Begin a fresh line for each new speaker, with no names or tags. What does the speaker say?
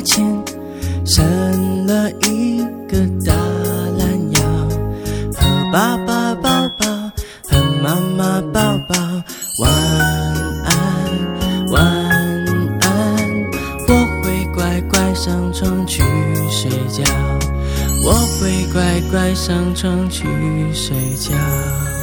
前生了一个大懒腰，和爸爸抱抱，和妈妈抱抱，晚安晚安，我会乖乖上床去睡觉，我会乖乖上床去睡觉。